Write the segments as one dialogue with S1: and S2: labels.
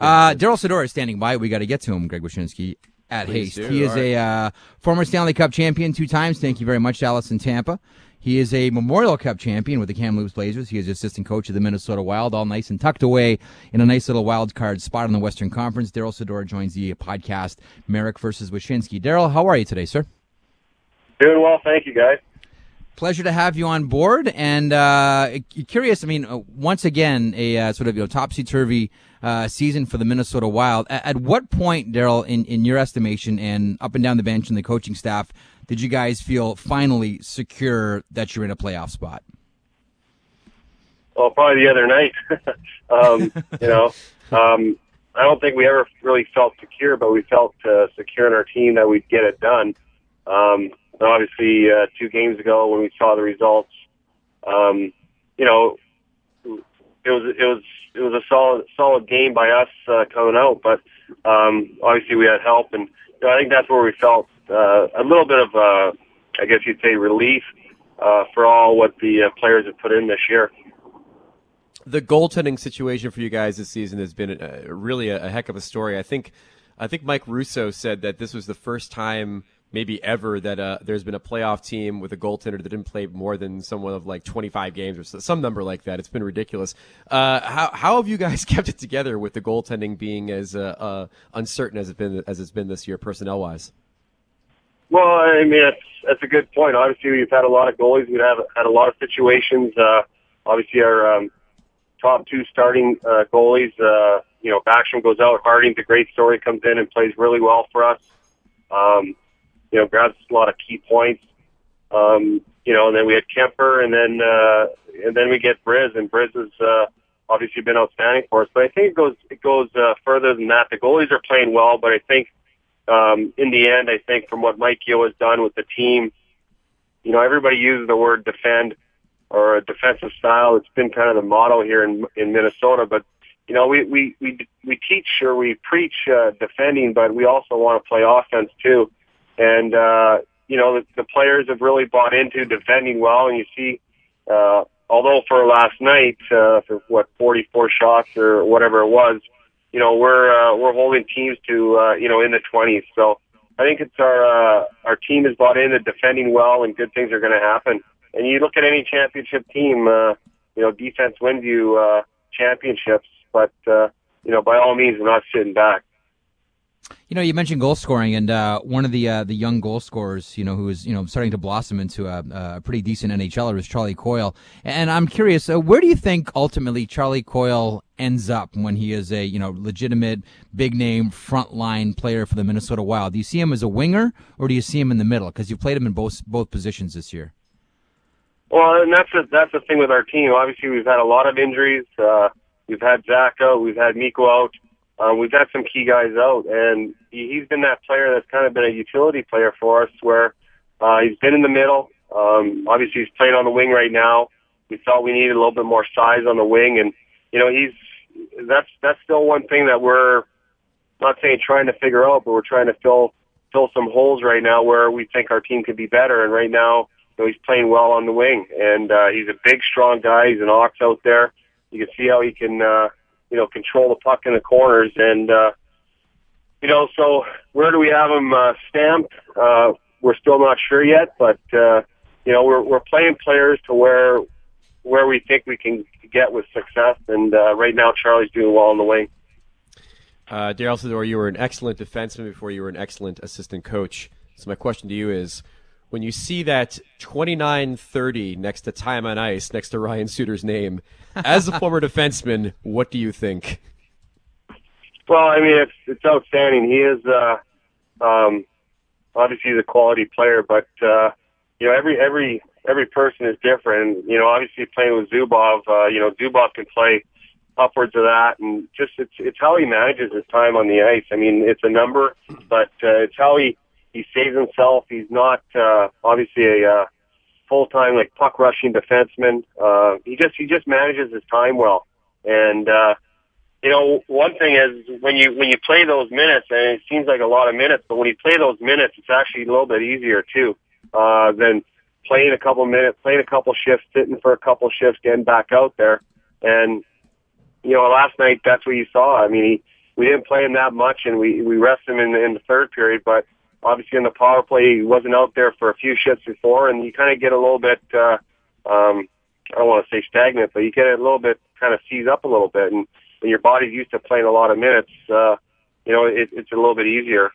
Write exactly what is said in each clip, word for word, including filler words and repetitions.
S1: Uh, Daryl Sydor is standing by. We got to get to him, Greg Wyshynski, at
S2: Please
S1: haste.
S2: do.
S1: He is
S2: All right.
S1: a uh, former Stanley Cup champion two times. Thank you very much, Dallas and Tampa. He is a Memorial Cup champion with the Kamloops Blazers. He is assistant coach of the Minnesota Wild, all nice and tucked away in a nice little wild card spot in the Western Conference. Daryl Sydor joins the podcast Merrick versus Wyshynski. Daryl, how are you today, sir?
S3: Doing well, thank you, guys.
S1: Pleasure to have you on board, and uh, curious. I mean, uh, once again, a uh, sort of you know topsy-turvy uh, season for the Minnesota Wild. At, at what point, Daryl, in, in your estimation, and up and down the bench and the coaching staff, did you guys feel finally secure that you're in a playoff spot?
S3: Well, probably the other night. um, you know, um, I don't think we ever really felt secure, but we felt uh, secure in our team that we'd get it done. Um, Obviously, uh, two games ago when we saw the results, um, you know, it was it was it was a solid solid game by us uh, coming out. But um, obviously, we had help, and you know, I think that's where we felt uh, a little bit of, uh, I guess you'd say, relief uh, for all what the uh, players have put in this year.
S2: The goaltending situation for you guys this season has been a, really a, a heck of a story. I think I think Mike Russo said that this was the first time, maybe ever, that uh, there's been a playoff team with a goaltender that didn't play more than someone of like twenty-five games or some number like that. It's been ridiculous. Uh, how how have you guys kept it together with the goaltending being as uh, uh, uncertain as it's been as it's been this year, personnel wise?
S3: Well, I mean, that's that's a good point. Obviously, we've had a lot of goalies. We've had, had a lot of situations. Uh, obviously, our um, top two starting uh, goalies, uh, you know, Backstrom goes out. Harding's a great story, comes in and plays really well for us. Um, You know, grabs a lot of key points. Um, you know, and then we had Kemper, and then uh, and then we get Briz, and Briz has uh, obviously been outstanding for us. But I think it goes it goes uh, further than that. The goalies are playing well, but I think um, in the end, I think from what Mike Yeo has done with the team, you know, everybody uses the word defend or a defensive style. It's been kind of the motto here in in Minnesota, but you know, we we we we teach or we preach uh, defending, but we also want to play offense too. And, uh, you know, the, the players have really bought into defending well. And you see, uh, although for last night, uh, for what, forty-four shots or whatever it was, you know, we're, uh, we're holding teams to, uh, you know, in the twenties. So I think it's our, uh, our team has bought into defending well, and good things are going to happen. And you look at any championship team, uh, you know, defense wins you, uh, championships, but, uh, you know, by all means, we're not sitting back.
S1: You know, you mentioned goal scoring, and uh, one of the uh, the young goal scorers, you know, who is you know starting to blossom into a, a pretty decent N H L er is Charlie Coyle. And I'm curious, uh, where do you think ultimately Charlie Coyle ends up when he is a you know legitimate, big name, frontline player for the Minnesota Wild? Do you see him as a winger, or do you see him in the middle? Because you've played him in both both positions this year.
S3: Well, and that's the, that's the thing with our team. Obviously, we've had a lot of injuries. Uh, we've had Zach out. We've had Mikko out. Um, we've got some key guys out, and he, he's been that player that's kind of been a utility player for us, where uh, he's been in the middle. Um, obviously, he's playing on the wing right now. We thought we needed a little bit more size on the wing, and you know, he's that's that's still one thing that we're not saying trying to figure out, but we're trying to fill fill some holes right now where we think our team could be better. And right now, you know, he's playing well on the wing, and uh, he's a big, strong guy. He's an ox out there. You can see how he can. Uh, you know, control the puck in the corners. And, uh, you know, so where do we have him uh, stamped? Uh, we're still not sure yet, but, uh, you know, we're, we're playing players to where, where we think we can get with success. And, uh, right now, Charlie's doing well on the wing.
S2: Uh, Daryl Sydor, you were an excellent defenseman before you were an excellent assistant coach. So my question to you is, when you see that twenty-nine thirty next to Time on Ice, next to Ryan Suter's name, as a former defenseman, what do you think?
S3: Well, I mean, it's it's outstanding. He is uh, um, obviously he's a quality player, but uh, you know, every every every person is different. You know, obviously playing with Zubov, uh, you know, Zubov can play upwards of that, and just it's it's how he manages his time on the ice. I mean, it's a number, but uh, it's how he. He saves himself. He's not uh, obviously a uh, full-time like puck rushing defenseman. Uh, he just he just manages his time well. And uh, you know, one thing is when you when you play those minutes, and it seems like a lot of minutes, but when you play those minutes, it's actually a little bit easier too uh, than playing a couple minutes, playing a couple shifts, sitting for a couple shifts, getting back out there. And you know, last night that's what you saw. I mean, he we didn't play him that much, and we we rested him in, in the third period. But obviously, in the power play, he wasn't out there for a few shifts before, and you kind of get a little bit. Uh, um, I don't want to say stagnant, but you get a little bit kind of seize up a little bit, and when your body's used to playing a lot of minutes, uh, you know, it, it's a little bit easier.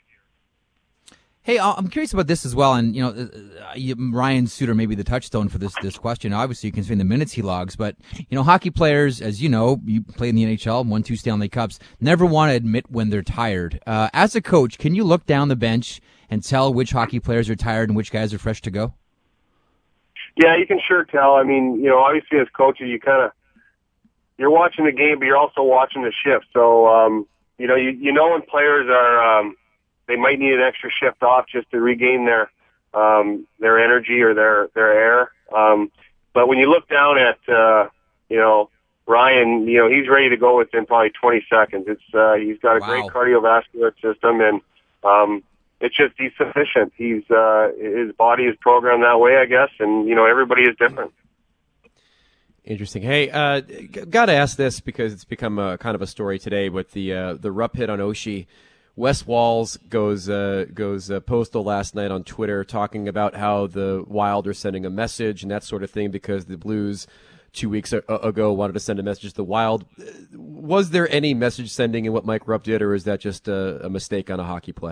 S1: Hey, I'm curious about this as well, and you know, Ryan Suter may be the touchstone for this this question. Obviously, considering the minutes he logs, but you know, hockey players, as you know, you play in the N H L, won two Stanley Cups, never want to admit when they're tired. Uh, as a coach, can you look down the bench and tell which hockey players are tired and which guys are fresh to go?
S3: Yeah, you can sure tell. I mean, you know, obviously as coaches, you kind of you're watching the game, but you're also watching the shift. So, um, you know, you you know when players are. Um, They might need an extra shift off just to regain their um, their energy or their their air. Um, but when you look down at uh, you know Ryan, you know he's ready to go within probably twenty seconds. It's uh, he's got a
S1: Wow.
S3: great cardiovascular system, and um, it's just he's sufficient. He's uh, his body is programmed that way, I guess, and you know everybody is different.
S2: Interesting. Hey, uh, g- got to ask this because it's become a kind of a story today with the uh, the Rupp hit on Oshie. Wes Walz goes uh, goes uh, postal last night on Twitter talking about how the Wild are sending a message and that sort of thing because the Blues two weeks a- ago wanted to send a message to the Wild. Was there any message sending in what Mike Rupp did, or is that just a, a mistake on a hockey play?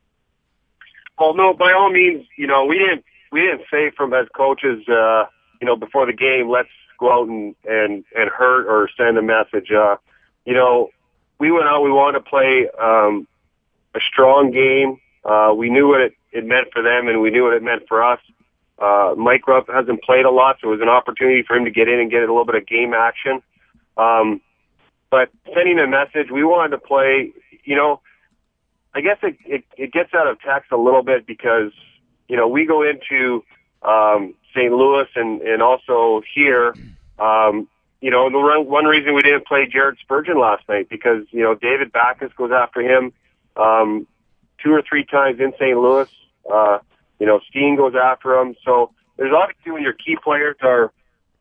S3: Well, no, by all means, you know we didn't we didn't say from as coaches, uh, you know, before the game, let's go out and and, and hurt or send a message. Uh, you know, we went out, we wanted to play. Um, a strong game. Uh, we knew what it, it meant for them, and we knew what it meant for us. Uh, Mike Rupp hasn't played a lot, so it was an opportunity for him to get in and get a little bit of game action. Um, but sending a message, we wanted to play, you know, I guess it, it, it gets out of text a little bit because, you know, we go into um, Saint Louis and, and also here, um, you know, the one reason we didn't play Jared Spurgeon last night because, you know, David Backes goes after him. Um, two or three times in Saint Louis, uh, you know, Steen goes after him. So there's obviously when your key players are,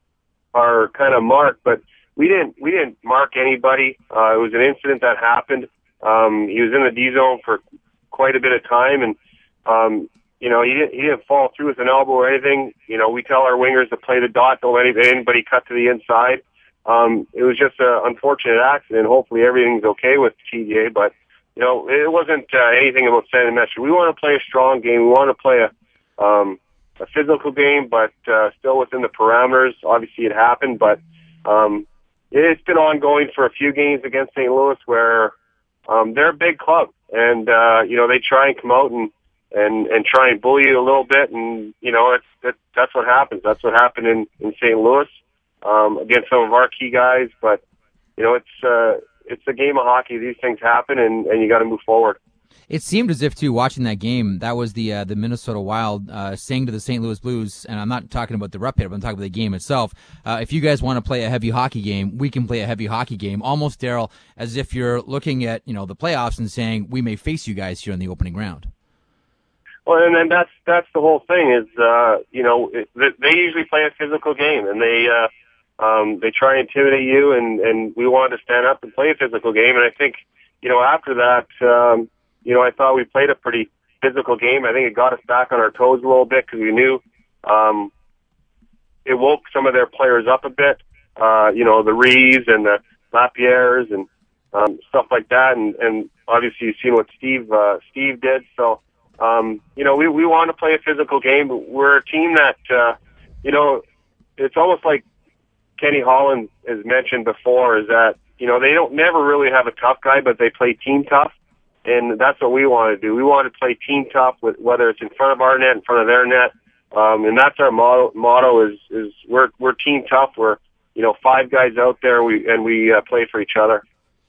S3: are kind of marked, but we didn't, we didn't mark anybody. Uh, it was an incident that happened. Um, he was in the D zone for quite a bit of time and, um, you know, he didn't, he didn't fall through with an elbow or anything. You know, we tell our wingers to play the dot, don't let anybody cut to the inside. Um, it was just an unfortunate accident. Hopefully everything's okay with T J, but you know, it wasn't uh, anything about sending a message. We want to play a strong game. We want to play a um, a physical game, but uh, still within the parameters. Obviously, it happened, but um, it's been ongoing for a few games against Saint Louis where um, they're a big club, and uh, you know they try and come out and and and try and bully you a little bit, and you know it's it, that's what happens. That's what happened in in Saint Louis um, against some of our key guys, but you know it's. Uh, It's a game of hockey. These things happen, and, and you got to move forward.
S1: It seemed as if, too, watching that game, that was the uh, the Minnesota Wild uh, saying to the Saint Louis Blues, and I'm not talking about the Rupp hit, but I'm talking about the game itself. Uh, if you guys want to play a heavy hockey game, we can play a heavy hockey game. Almost, Daryl, as if you're looking at you know the playoffs and saying we may face you guys here in the opening round.
S3: Well, and then that's that's the whole thing is uh, you know it, they usually play a physical game, and they. Uh, Um, they try and intimidate you, and, and we wanted to stand up and play a physical game. And I think, you know, after that, um, you know, I thought we played a pretty physical game. I think it got us back on our toes a little bit because we knew um, it woke some of their players up a bit. Uh, you know, the Reeves and the Lapierres and um, stuff like that. And, and obviously, you've seen what Steve uh, Steve did. So, um, you know, we we want to play a physical game. But we're a team that, uh, you know, it's almost like Kenny Holland has mentioned before is that, you know, they don't never really have a tough guy, but they play team tough. And that's what we want to do. We want to play team tough with whether it's in front of our net, in front of their net. Um, and that's our motto, motto is, is we're, we're team tough. We're, you know, five guys out there we, and we uh, play for each other.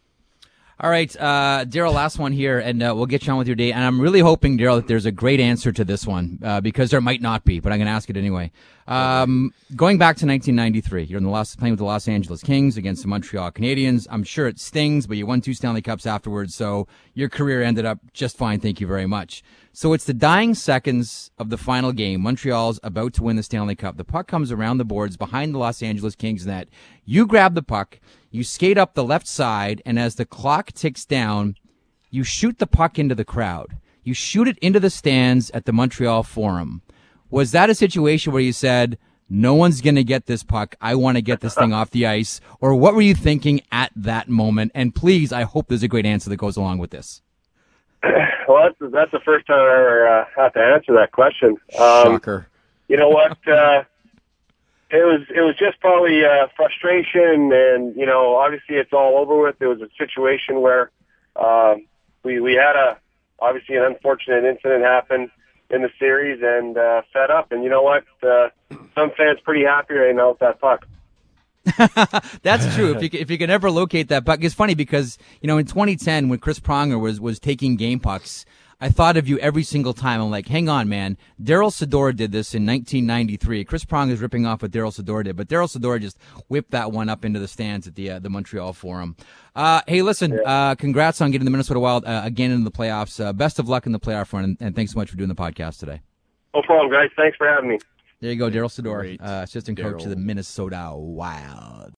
S1: All right, uh, Daryl, last one here, and uh, we'll get you on with your day. And I'm really hoping, Daryl, that there's a great answer to this one, uh, because there might not be, but I'm going to ask it anyway. Um, going back to nineteen ninety-three, you're in the Los, playing with the Los Angeles Kings against the Montreal Canadiens. I'm sure it stings, but you won two Stanley Cups afterwards, so your career ended up just fine, thank you very much. So it's the dying seconds of the final game. Montreal's about to win the Stanley Cup. The puck comes around the boards behind the Los Angeles Kings net. You grab the puck, you skate up the left side, and as the clock ticks down, you shoot the puck into the crowd. You shoot it into the stands at the Montreal Forum. Was that a situation where you said, no one's going to get this puck, I want to get this thing off the ice? Or what were you thinking at that moment? And please, I hope there's a great answer that goes along with this.
S3: Well, that's, that's the first time I ever uh, had to answer that question. Um,
S2: Shocker.
S3: You know what? Uh, it was it was just probably uh, frustration, and you know, obviously it's all over with. It was a situation where um, we we had a obviously an unfortunate incident happen in the series, and uh, fed up. And you know what? Uh, some fans pretty happy right now with that puck.
S1: That's true. If you if you can ever locate that puck, it's funny because you know in twenty ten when Chris Pronger was was taking game pucks, I thought of you every single time. I'm like, hang on, man. Daryl Sador did this in nineteen ninety-three. Chris Pronger is ripping off what Daryl Sador did, but Daryl Sador just whipped that one up into the stands at the uh, the Montreal Forum. Uh, hey, listen,
S3: Yeah.
S1: uh, congrats on getting the Minnesota Wild uh, again into the playoffs. Uh, best of luck in the playoff run, and, and thanks so much for doing the podcast today.
S3: No problem, guys. Thanks for having me.
S1: There you go, Daryl Sador,
S2: Great.
S1: uh, assistant coach
S2: Daryl.
S1: to the Minnesota Wild.